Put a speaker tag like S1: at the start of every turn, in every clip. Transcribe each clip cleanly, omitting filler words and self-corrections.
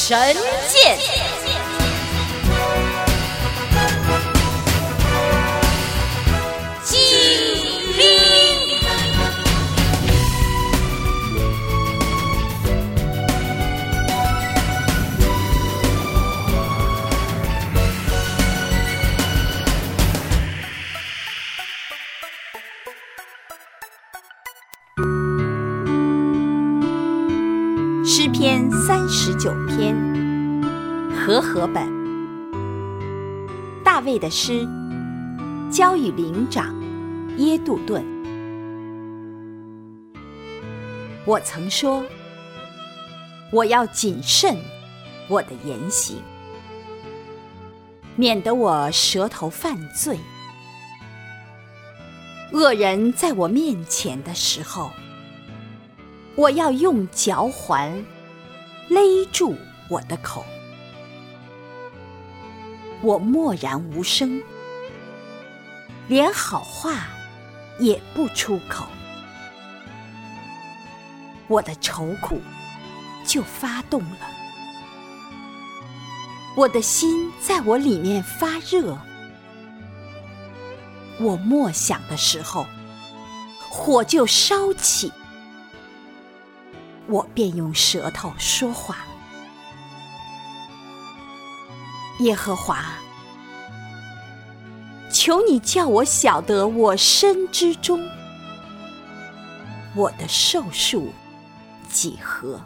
S1: 神剑。诗篇39篇，和合本。大卫的诗，交与灵长耶杜顿。我曾说，我要谨慎我的言行，免得我舌头犯罪。恶人在我面前的时候，我要用嚼环勒住我的口。我默然无声，连好话也不出口。我的愁苦就发动了，我的心在我里面发热。我默想的时候，火就烧起，我便用舌头说话。耶和华，求你叫我晓得我身之终，我的寿数几何？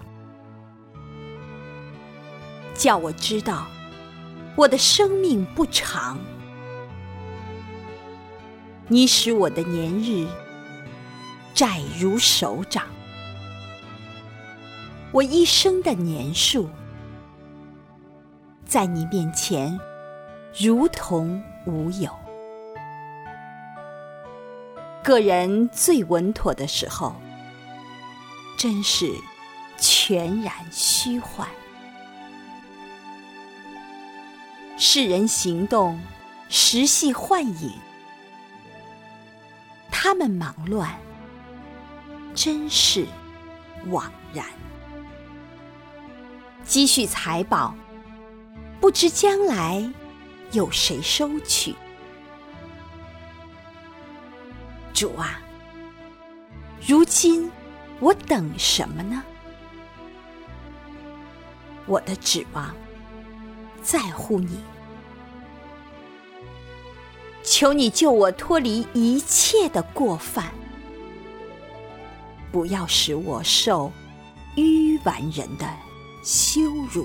S1: 叫我知道我的生命不长。你使我的年日窄如手掌，我一生的年数在你面前如同无有。个人最稳妥的时候，真是全然虚幻。世人行动实系幻影，他们忙乱真是枉然。积蓄财宝，不知将来有谁收取。主啊，如今我等什么呢？我的指望在乎你，求你救我脱离一切的过犯，不要使我受愚顽人的羞辱。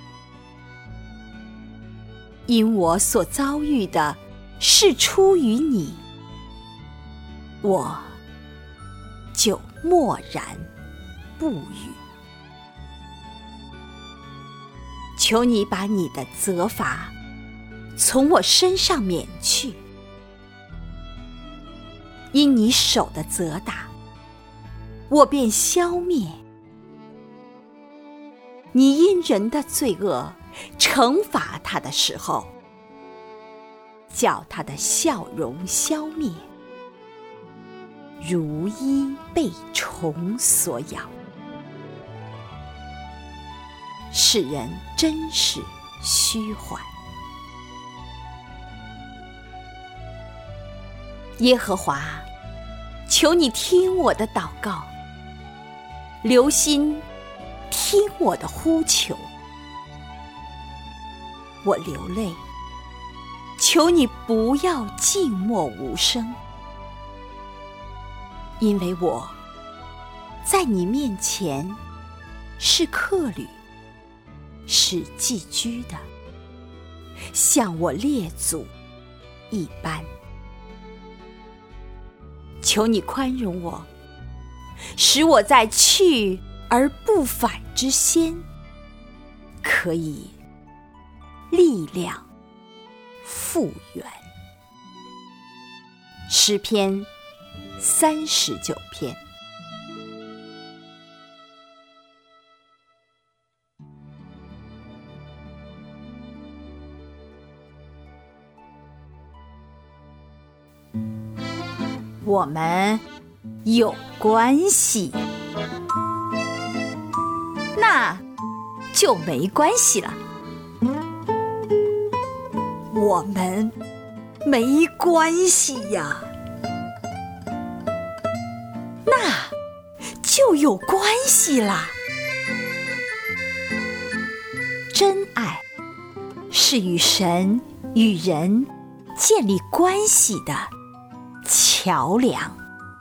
S1: 因我所遭遇的是出于你，我就默然不语。求你把你的责罚从我身上免去，因你手的责打，我便消灭。你因人的罪恶惩罚他的时候，叫他的笑容消灭，如衣被虫所咬。世人真是虚幻。耶和华，求你听我的祷告，留心听我的呼求。我流泪，求你不要静默无声，因为我在你面前是客旅，是寄居的，像我列祖一般。求你宽容我，使我在去而不返之先，可以力量复原。诗篇39篇。我们有关系，那就没关系了。我们没关系呀，那就有关系啦。真爱是与神与人建立关系的桥梁。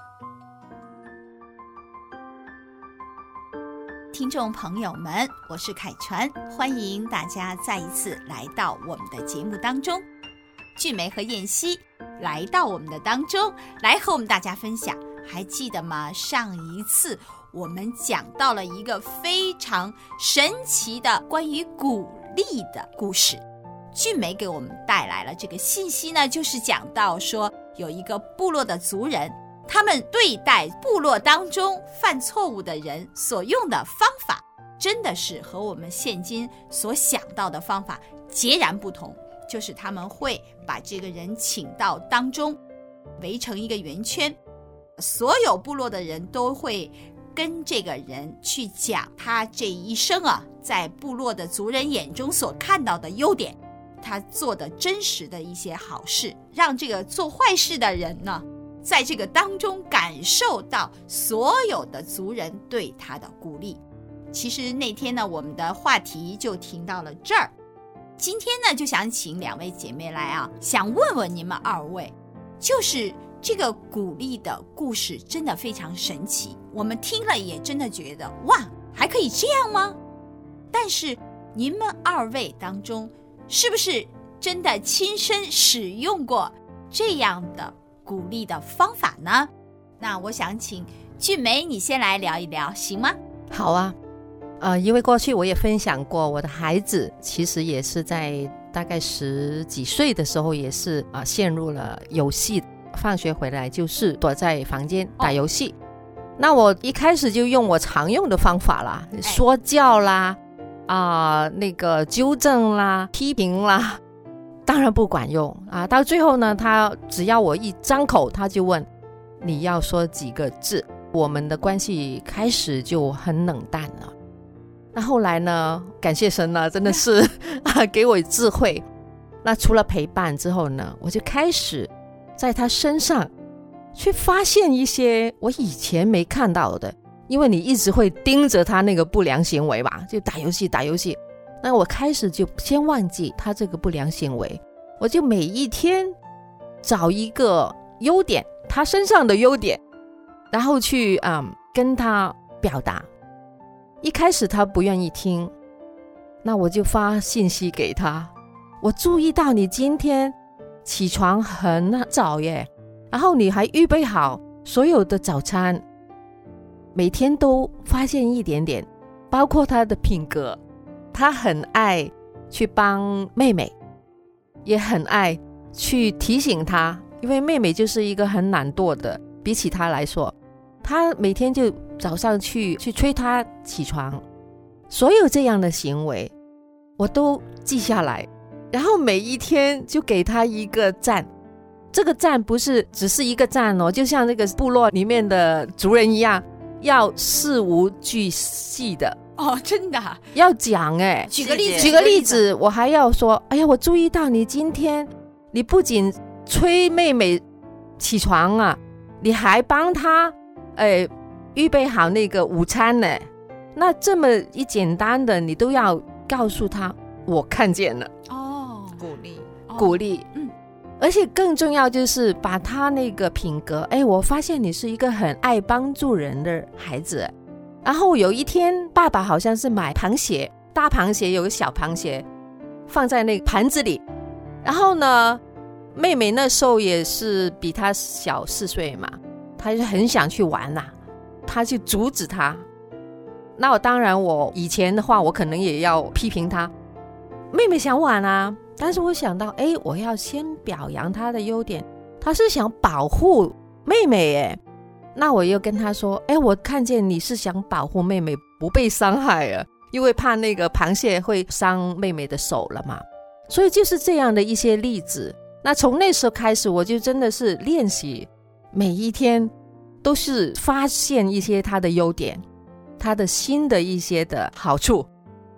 S1: 听众朋友们，我是凯传，欢迎大家再一次来到我们的节目当中。俊梅和燕西来到我们的当中，来和我们大家分享。还记得吗？上一次我们讲到了一个非常神奇的关于鼓励的故事。俊梅给我们带来了这个信息呢，就是讲到说有一个部落的族人，他们对待部落当中犯错误的人所用的方法，真的是和我们现今所想到的方法截然不同。就是他们会把这个人请到当中，围成一个圆圈，所有部落的人都会跟这个人去讲他这一生在部落的族人眼中所看到的优点，他做的真实的一些好事，让这个做坏事的人呢，在这个当中感受到所有的族人对他的鼓励。其实那天呢，我们的话题就停到了这儿。今天呢，就想请两位姐妹来想问问你们二位，就是这个鼓励的故事真的非常神奇，我们听了也真的觉得哇，还可以这样吗？但是你们二位当中，是不是真的亲身使用过这样的鼓励的方法呢？那我想请俊梅你先来聊一聊，行吗？
S2: 好啊，因为过去我也分享过，我的孩子其实也是在大概10几岁的时候，也是陷入了游戏，放学回来就是躲在房间打游戏。那我一开始就用我常用的方法啦，说教啦，那个纠正啦，批评啦，当然不管用到最后呢，他只要我一张口，他就问你要说几个字，我们的关系开始就很冷淡了。那后来呢，感谢神呢，真的是给我智慧。那除了陪伴之后呢，我就开始在他身上去发现一些我以前没看到的，因为你一直会盯着他那个不良行为吧，就打游戏。那我开始就先忘记他这个不良行为，我就每一天找一个优点，他身上的优点，然后去跟他表达。一开始他不愿意听，那我就发信息给他，我注意到你今天起床很早耶，然后你还预备好所有的早餐，每天都发现一点点，包括他的品格，他很爱去帮妹妹，也很爱去提醒他，因为妹妹就是一个很懒惰的，比起他来说，他每天就早上去催他起床。所有这样的行为我都记下来，然后每一天就给他一个赞。这个赞不是只是一个赞就像那个部落里面的族人一样，要事无巨细的
S1: 真的
S2: 要讲举个例子，我还要说，哎呀，我注意到你今天你不仅催妹妹起床你还帮她预备好那个午餐呢。那这么一简单的你都要告诉她，我看见了鼓励而且更重要就是把她那个品格，我发现你是一个很爱帮助人的孩子。然后有一天爸爸好像是买螃蟹，大螃蟹有个小螃蟹放在那个盘子里，然后呢妹妹那时候也是比她小4岁嘛，她就很想去玩她就阻止她。那当然我以前的话我可能也要批评她，妹妹想玩但是我想到我要先表扬她的优点，她是想保护妹妹那我又跟她说我看见你是想保护妹妹不被伤害因为怕那个螃蟹会伤妹妹的手了嘛。所以就是这样的一些例子。那从那时候开始我就真的是练习，每一天都是发现一些她的优点，她的新的一些的好处，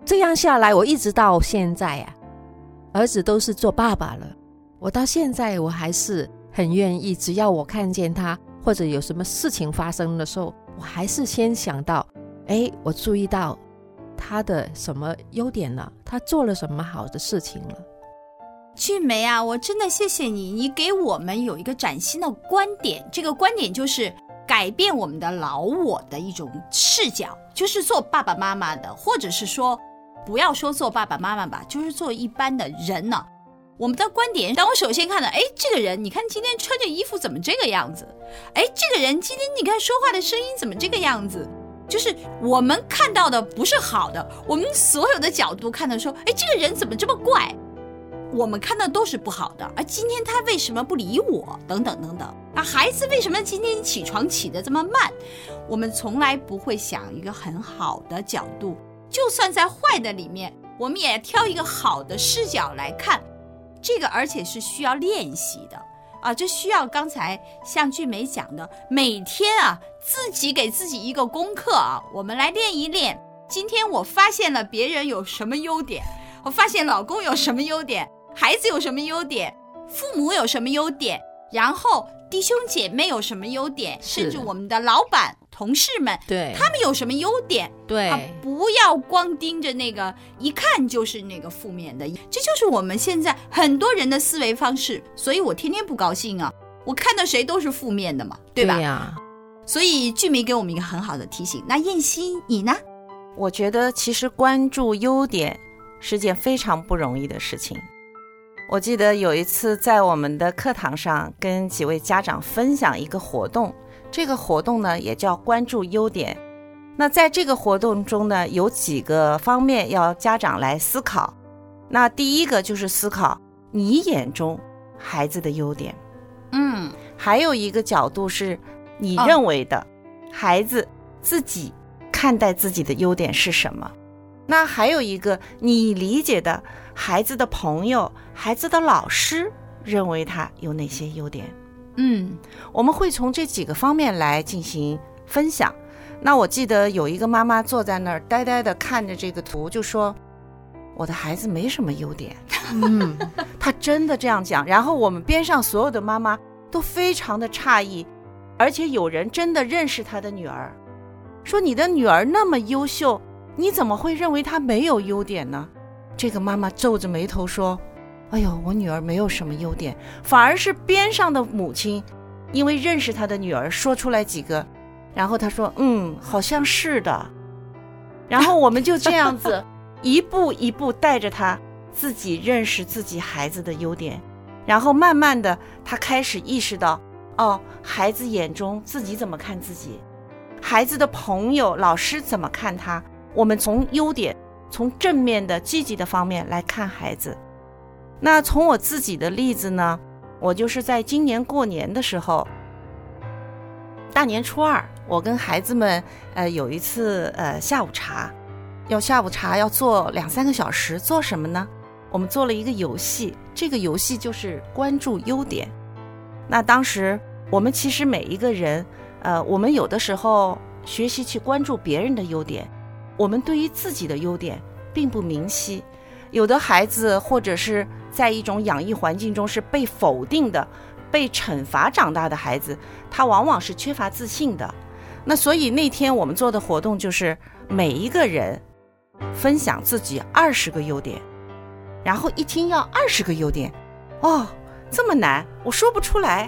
S2: 这样下来，我一直到现在啊，儿子都是做爸爸了，我到现在我还是很愿意，只要我看见他或者有什么事情发生的时候，我还是先想到，我注意到他的什么优点了，他做了什么好的事情了。
S1: 俊梅啊，我真的谢谢你，你给我们有一个崭新的观点，这个观点就是改变我们的老我的一种视角，就是做爸爸妈妈的，或者是说不要说做爸爸妈妈吧，就是做一般的人呢。我们的观点，当我首先看到，这个人你看今天穿着衣服怎么这个样子，这个人今天你看说话的声音怎么这个样子，就是我们看到的不是好的，我们所有的角度看到说，这个人怎么这么怪，我们看到都是不好的，而今天他为什么不理我，等等等等啊，孩子为什么今天起床起得这么慢，我们从来不会想一个很好的角度，就算在坏的里面，我们也挑一个好的视角来看，这个而且是需要练习的啊，这需要刚才像俊梅讲的，每天啊自己给自己一个功课啊，我们来练一练。今天我发现了别人有什么优点，我发现老公有什么优点，孩子有什么优点，父母有什么优点，然后弟兄姐妹有什么优点，甚至我们的老板同事们，
S2: 对，
S1: 他们有什么优点，
S2: 对，
S1: 不要光盯着那个一看就是那个负面的，这就是我们现在很多人的思维方式。所以我天天不高兴啊，我看到谁都是负面的嘛，对吧？
S2: 对呀。
S1: 所以俊梅给我们一个很好的提醒。那燕西你呢？
S3: 我觉得其实关注优点是件非常不容易的事情。我记得有一次在我们的课堂上跟几位家长分享一个活动，这个活动呢也叫关注优点。那在这个活动中呢，有几个方面要家长来思考。那第一个就是思考你眼中孩子的优点，还有一个角度是你认为的孩子自己看待自己的优点是什么。那还有一个你理解的孩子的朋友、孩子的老师认为他有哪些优点。我们会从这几个方面来进行分享。那我记得有一个妈妈坐在那儿呆呆地看着这个图，就说我的孩子没什么优点。她真的这样讲，然后我们边上所有的妈妈都非常的诧异，而且有人真的认识她的女儿，说你的女儿那么优秀，你怎么会认为她没有优点呢？这个妈妈皱着眉头说，哎呦，我女儿没有什么优点，反而是边上的母亲因为认识她的女儿说出来几个，然后她说好像是的。然后我们就这样子一步一步带着她自己认识自己孩子的优点，然后慢慢的她开始意识到，孩子眼中自己怎么看自己，孩子的朋友老师怎么看他，我们从优点，从正面的积极的方面来看孩子。那从我自己的例子呢，我就是在今年过年的时候，大年初二，我跟孩子们有一次下午茶要做2-3个小时，做什么呢？我们做了一个游戏，这个游戏就是关注优点。那当时我们其实每一个人我们有的时候学习去关注别人的优点，我们对于自己的优点并不明晰。有的孩子或者是在一种养育环境中是被否定的、被惩罚长大的孩子，他往往是缺乏自信的。那所以那天我们做的活动就是每一个人分享自己20个优点，然后一听要20个优点，这么难，我说不出来。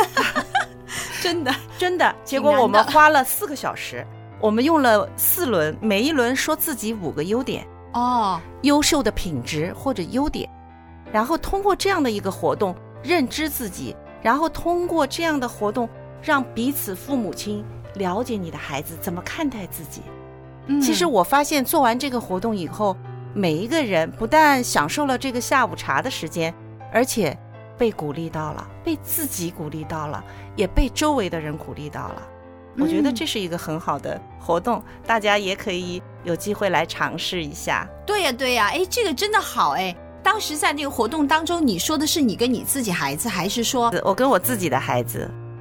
S3: 真的，结果我们花了4个小时，我们用了4轮，每一轮说自己5个优点，优秀的品质或者优点，然后通过这样的一个活动认知自己，然后通过这样的活动让彼此父母亲了解你的孩子怎么看待自己。其实我发现做完这个活动以后，每一个人不但享受了这个下午茶的时间，而且被鼓励到了，被自己鼓励到了，也被周围的人鼓励到了。我觉得这是一个很好的活动，大家也可以有机会来尝试一下。
S1: 对呀，这个真的好。当时在那个活动当中，你说的是你跟你自己孩子，还是说？
S3: 我跟我自己的孩子。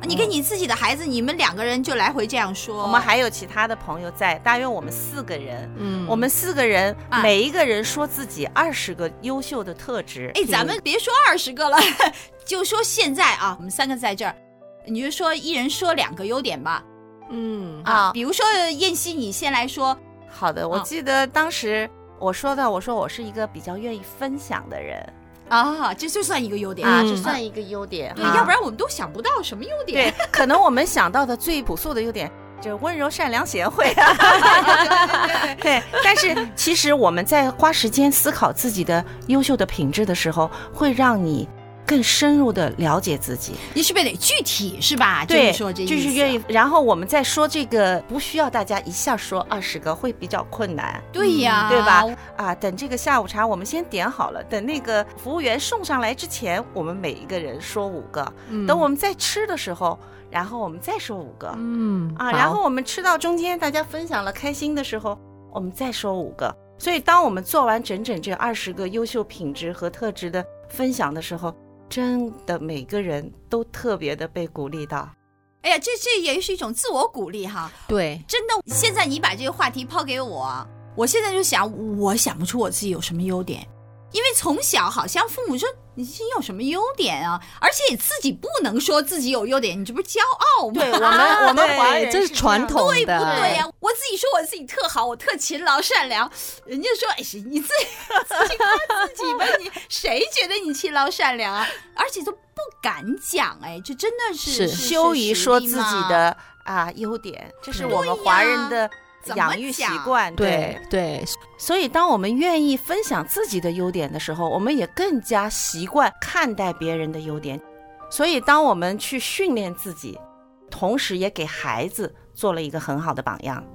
S1: 你跟你自己的孩子，你们2个人就来回这样说。
S3: 我们还有其他的朋友在，大约我们4个人，我们4个人，每一个人说自己20个优秀的特质。
S1: 咱们别说20个了，就说现在啊，我们3个在这儿，你就说一人说2个优点吧。比如说燕西，你先来说。
S3: 好的，我记得当时我说我是一个比较愿意分享的人。
S1: 这就算一个优点
S3: 这算一个优点。
S1: 对，要不然我们都想不到什么优点。
S3: 对，可能我们想到的最朴素的优点就是温柔、善良、贤惠。对，但是其实我们在花时间思考自己的优秀的品质的时候，会让你更深入的了解自己。
S1: 你是不是得具体是吧？
S3: 对，
S1: 就是说这意思。
S3: 就是愿意。然后我们再说这个，不需要大家一下说20个，会比较困难。
S1: 对呀，
S3: 对吧？等这个下午茶我们先点好了，等那个服务员送上来之前，我们每一个人说5个。等我们在吃的时候，然后我们再说5个。然后我们吃到中间，大家分享了开心的时候，我们再说5个。所以当我们做完整整这20个优秀品质和特质的分享的时候，真的每个人都特别的被鼓励到。
S1: 哎呀，这也是一种自我鼓励哈。
S2: 对，
S1: 真的，现在你把这个话题抛给我现在就想，我想不出我自己有什么优点，因为从小好像父母说你有什么优点啊，而且自己不能说自己有优点，你这不是骄傲吗？
S3: 对，我们华人
S2: 这是传统的，
S1: 对不对呀？我自己说我自己特好，我特勤劳善良，人家说你自己夸自己吧，你谁觉得你勤劳善良啊？而且都不敢讲，这真的是
S3: 羞于说自己的优点，这是我们华人的养育习惯。
S2: 对，
S3: 所以当我们愿意分享自己的优点的时候，我们也更加习惯看待别人的优点。所以当我们去训练自己，同时也给孩子做了一个很好的榜样。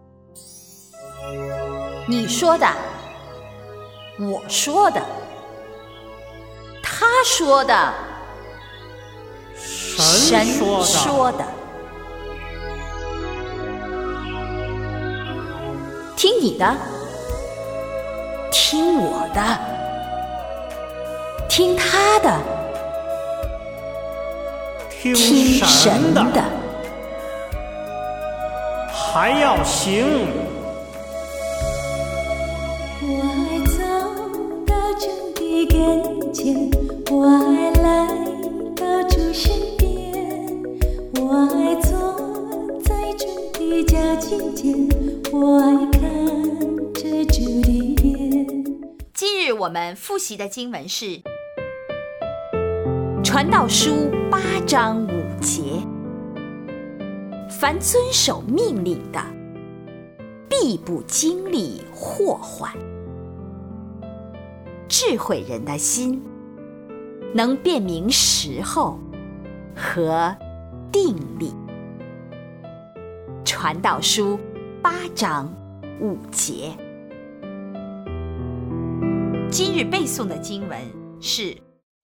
S1: 你说的，我说的，他说的，神说的，听你的，听我的，听他的，
S4: 听
S1: 神的，
S4: 还要行。
S5: 我爱走到主的跟前，我爱来到主身边，我爱坐在主的脚近前，我爱看着主的脸。
S1: 今日我们复习的经文是传道书8章5节，凡遵守命令的，必不经历祸患。智慧人的心能辨明时候和定力。传道书8章5节。今日背诵的经文是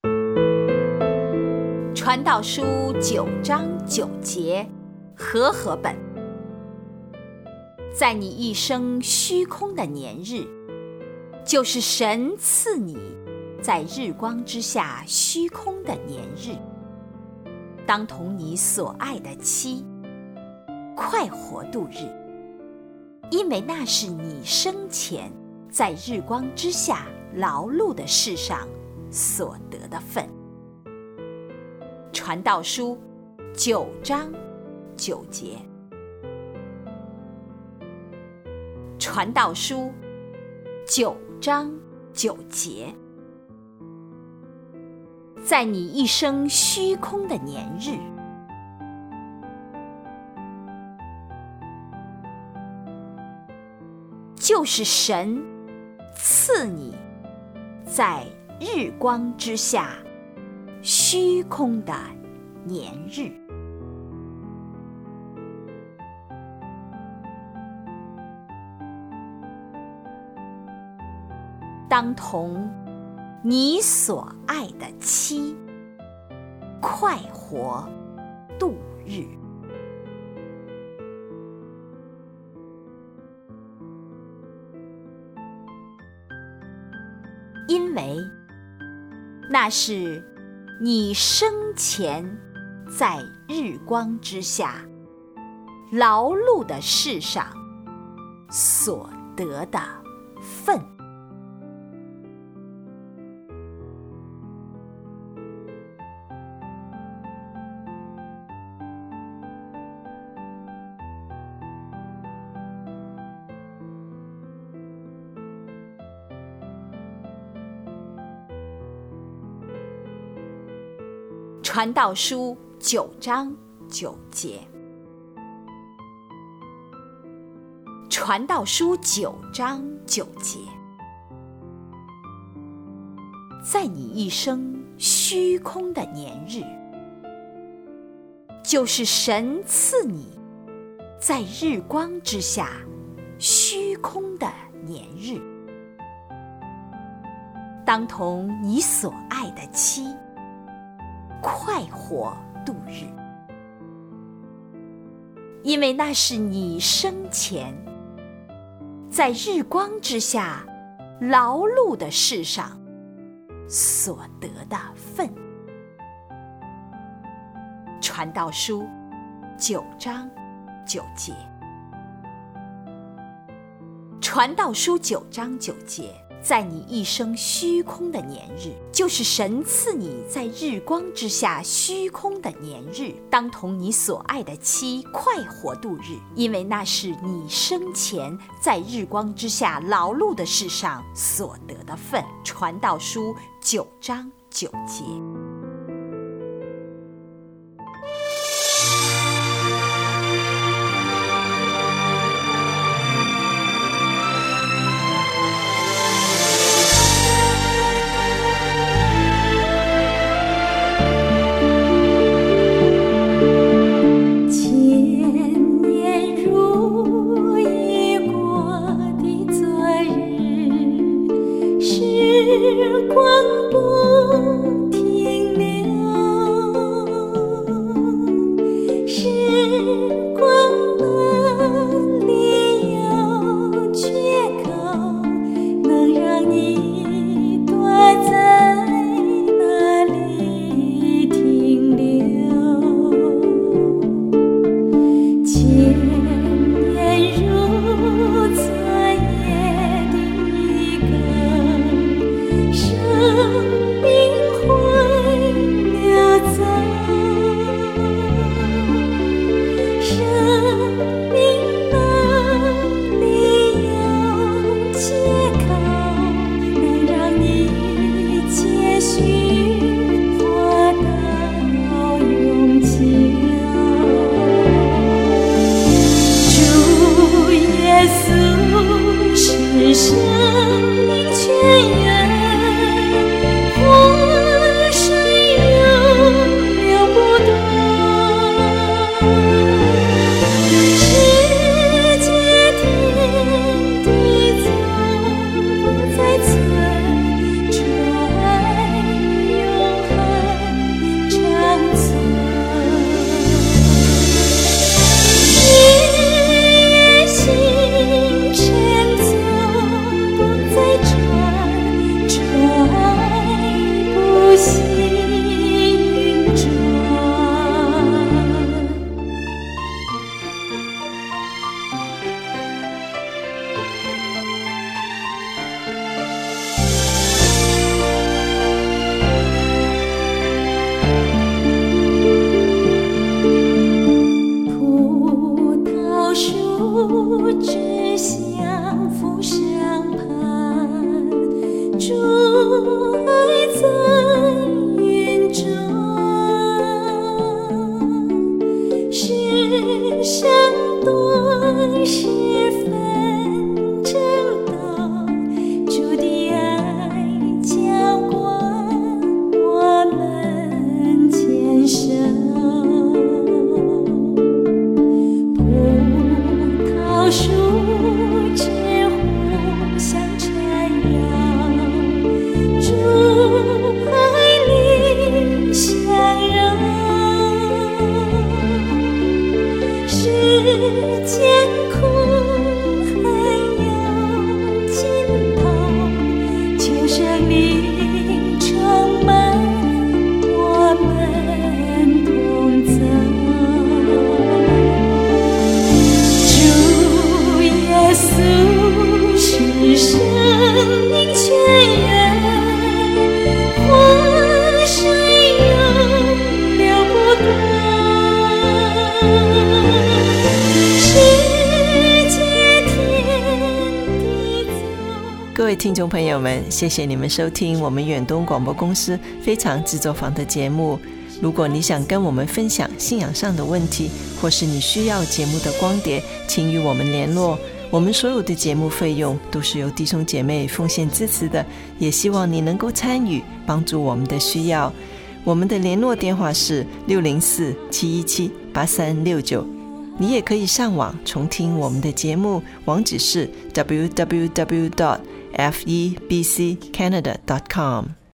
S1: 传道书9章9节，和合本。在你一生虚空的年日，就是神赐你在日光之下虚空的年日，当同你所爱的妻快活度日，因为那是你生前在日光之下劳碌的事上所得的份。传道书9章9节。传道书9章9节。在你一生虚空的年日，就是神赐你在日光之下虚空的年日。当同你所爱的妻快活度日。因为那是你生前在日光之下劳碌的世上所得的份。传道书9章9节。传道书9章9节。在你一生虚空的年日，就是神赐你在日光之下虚空的年日，当同你所爱的妻快活度日，因为那是你生前在日光之下劳碌的世上所得的份。传道书9章9节。传道书9章9节。在你一生虚空的年日，就是神赐你在日光之下虚空的年日，当同你所爱的妻快活度日，因为那是你生前在日光之下劳碌的世上所得的份。传道书9章9节。
S5: 世间苦。
S6: 位听众朋友们，谢谢你们收听我们远东广播公司非常制作坊的节目。如果你想跟我们分享信仰上的问题，或是你需要节目的光碟，请与我们联络。我们所有的节目费用都是由弟兄姐妹奉献支持的，也希望你能够参与，帮助我们的需要。我们的联络电话是604-717-8369，你也可以上网重听我们的节目，网址是 www.febccanada.com。